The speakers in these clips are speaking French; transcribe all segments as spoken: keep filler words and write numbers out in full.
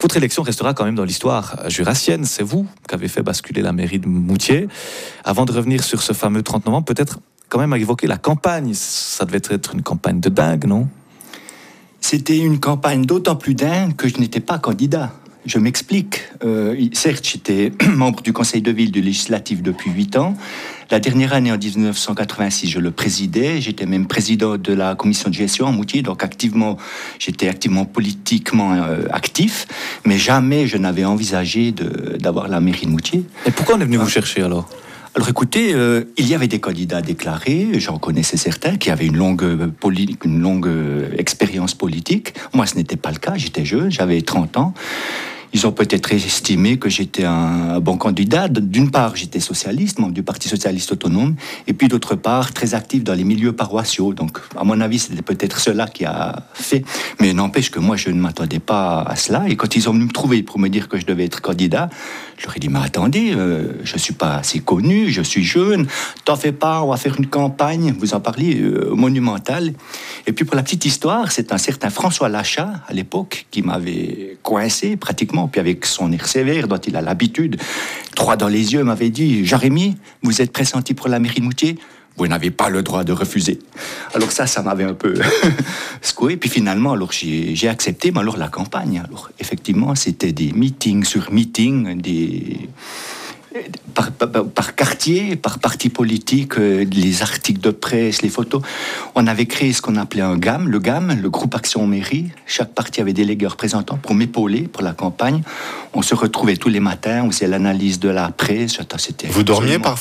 votre élection restera quand même dans l'histoire jurassienne. C'est vous qui avez fait basculer la mairie de Moutier. Avant de revenir sur ce fameux trente novembre, peut-être quand même à évoquer la campagne. Ça devait être une campagne de dingue, non ? C'était une campagne d'autant plus dingue que je n'étais pas candidat. Je m'explique. Euh, certes, j'étais membre du conseil de ville du législatif depuis huit ans. La dernière année, en dix-neuf cent quatre-vingt-six, je le présidais. J'étais même président de la commission de gestion à Moutier. Donc, activement, j'étais activement politiquement euh, actif. Mais jamais je n'avais envisagé de, d'avoir la mairie de Moutier. Et pourquoi on est venu ah. vous chercher alors ? Alors écoutez, euh, il y avait des candidats déclarés, j'en connaissais certains, qui avaient une longue, euh, poli- une longue euh, expérience politique. Moi, ce n'était pas le cas, j'étais jeune, j'avais trente ans. Ils ont peut-être estimé que j'étais un bon candidat. D'une part, j'étais socialiste, membre du Parti socialiste autonome, et puis d'autre part, très actif dans les milieux paroissiaux. Donc, à mon avis, c'était peut-être cela qui a fait. Mais n'empêche que moi, je ne m'attendais pas à cela. Et quand ils ont venu me trouver pour me dire que je devais être candidat, je leur ai dit, mais attendez, euh, je ne suis pas assez connu, je suis jeune, t'en fais pas, on va faire une campagne, vous en parliez, euh, monumentale. Et puis, pour la petite histoire, c'est un certain François Lachat, à l'époque, qui m'avait coincé pratiquement. Puis avec son air sévère dont il a l'habitude, droit dans les yeux, m'avait dit « Jérémy, vous êtes pressenti pour la mairie de Moutier ? Vous n'avez pas le droit de refuser. » Alors ça, ça m'avait un peu secoué. Puis finalement, alors j'ai, j'ai accepté, mais alors la campagne. Alors effectivement, c'était des meetings sur meetings, des... Par, par, par quartier, par parti politique, euh, les articles de presse, les photos. On avait créé ce qu'on appelait un G A M, le G A M, le groupe Action Mairie. Chaque parti avait délégué un représentant pour m'épauler pour la campagne. On se retrouvait tous les matins, on faisait l'analyse de la presse. Attends, c'était Vous dormiez parfois ?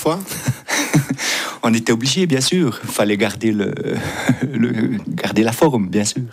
On était obligé, bien sûr. Il fallait garder, le, le, garder la forme, bien sûr.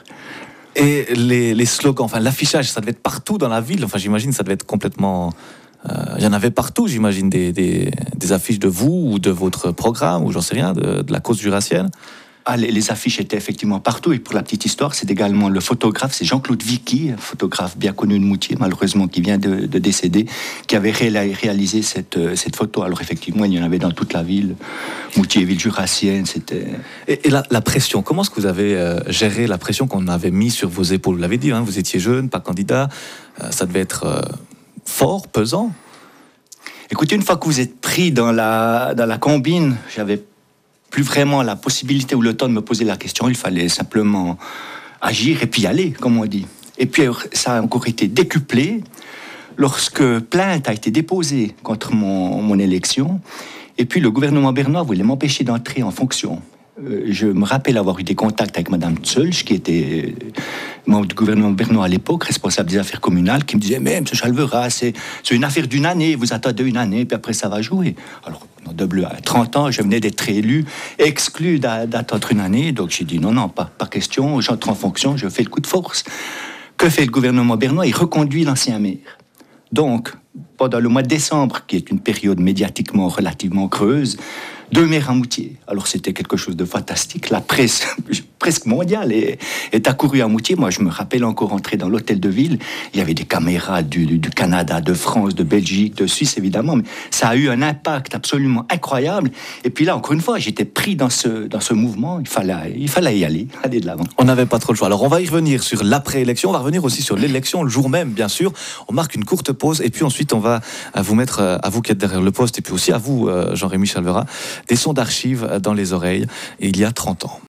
Et les, les slogans, enfin l'affichage, ça devait être partout dans la ville. Enfin, j'imagine ça devait être complètement... Il euh, y en avait partout, j'imagine, des, des, des affiches de vous ou de votre programme, ou j'en sais rien, de, de la cause jurassienne. Ah, les, les affiches étaient effectivement partout. Et pour la petite histoire, c'est également le photographe, c'est Jean-Claude Vicky, un photographe bien connu de Moutier, malheureusement, qui vient de, de décéder, qui avait ré- réalisé cette, cette photo. Alors effectivement, il y en avait dans toute la ville. Moutier, ville jurassienne, c'était... Et, et la, la pression, comment est-ce que vous avez euh, géré la pression qu'on avait mise sur vos épaules ? Vous l'avez dit, hein, vous étiez jeune, pas candidat, euh, ça devait être... Euh... fort, pesant. Écoutez, une fois que vous êtes pris dans la, dans la combine, j'avais plus vraiment la possibilité ou le temps de me poser la question. Il fallait simplement agir et puis y aller, comme on dit. Et puis, ça a encore été décuplé lorsque plainte a été déposée contre mon, mon élection. Et puis, le gouvernement bernois voulait m'empêcher d'entrer en fonction. Euh, je me rappelle avoir eu des contacts avec Madame Tsulch, qui était membre du gouvernement bernois à l'époque, responsable des affaires communales, qui me disait « Mais M. Chalvera, c'est, c'est une affaire d'une année, vous attendez une année, puis après ça va jouer. » Alors, de bleu, à trente ans, je venais d'être élu, exclu d'attendre une année, donc j'ai dit « Non, non, pas, pas question, j'entre en fonction, je fais le coup de force. » Que fait le gouvernement bernois ? Il reconduit l'ancien maire. Donc, pendant le mois de décembre, qui est une période médiatiquement relativement creuse, deux maires à Moutier. Alors c'était quelque chose de fantastique. La presse, presque mondiale, est, est accourue à Moutier. Moi, je me rappelle encore entrer dans l'hôtel de ville. Il y avait des caméras du, du, du Canada, de France, de Belgique, de Suisse, évidemment. Mais ça a eu un impact absolument incroyable. Et puis là, encore une fois, j'étais pris dans ce, dans ce mouvement. Il fallait, il fallait y aller, aller de l'avant. On n'avait pas trop le choix. Alors, on va y revenir sur l'après-élection. On va revenir aussi sur l'élection, le jour même, bien sûr. On marque une courte pause. Et puis ensuite, on va vous mettre, à vous qui êtes derrière le poste, et puis aussi à vous, Jean-Rémy Chalvera, des sons d'archives dans les oreilles, il y a trente ans.